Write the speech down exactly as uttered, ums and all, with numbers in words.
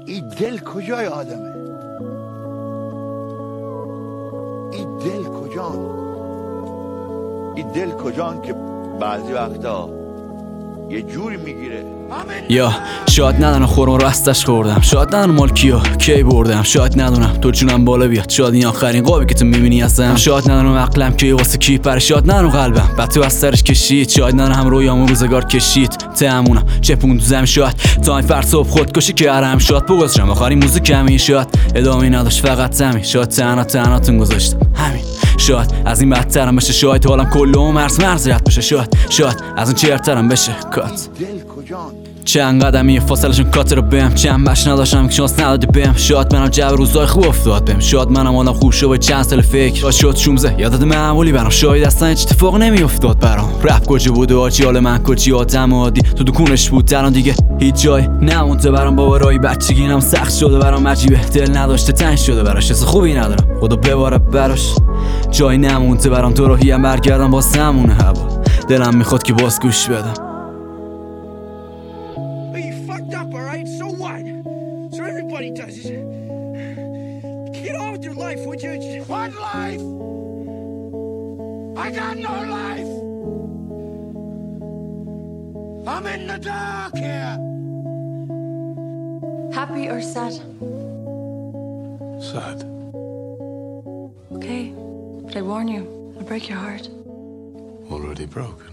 این دل کجای آدمه؟ این دل کجان؟ این دل کجان که بعضی وقتا یه جوری میگیره. یا شاید ندونم خورم رو استش خوردم، شاید ندونم مال کیو کی بردم، شاید ندونم تو جونم بالا بیاد، شاید این آخرین قابی که تو میبینی هستم، شاید ندونم عقلم کی واسه کی پره، شاید ندونم قلبم بعد تو از سرش کشید، شاید ندونم هم رویامو روزگار کشید تمونا چپون تو زمین، شاید تا این فرد صبح خودکشی کردم، شاید بگذاشتم آخرین موزیک همین، شاید ادامه نداشت فقط همین، شاید تنها تنهاتون گذاشتم همین، شاید از این بدترم بشه، شاید حالم کلو مرز مرز رد بشه، شاید شاید از این چرترم بشه کات. چند قدمی فاصلشون کات رو بهم، چند بش نداشتم که شانس ندادی بهم، شاید منم جب روزای خوب افتاد بهم، شاید منم آدم خوب شو با چند سال فکر شد شومزه یادت معمولی برام، شاید اصلا هیچ اتفاق نمی افتاد برام، رپ کجا بود و آچی حال من کجی آدم عادی تو دکونش بود الان دیگه هیچ جای نمونده برام، بابا رای بچگینم سخت شده برام عجیبه، دل نداشته تنگ شده براش، حس خوبی ندارم خدا بباره براش، جای نمونده برام تو راهی هم برگردم باز همونه هوا، دلم میخواد که باز گوش بدم. Up, all right? So what? So everybody does it. Get on with your life, would you? What life? I got no life. I'm in the dark here. Happy or sad? Sad. Okay, but I warn you, I'll break your heart. Already broke.